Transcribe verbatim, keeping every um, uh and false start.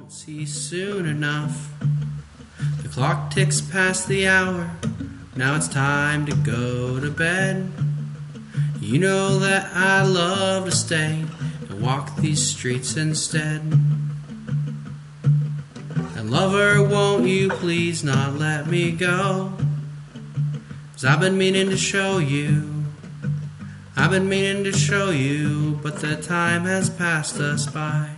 won't cease soon enough. The clock ticks past the hour, now it's time to go to bed. You know that I love to stay and walk these streets instead. And lover, won't you please not let me go? 'Cause I've been meaning to show you, I've been meaning to show you, but the time has passed us by.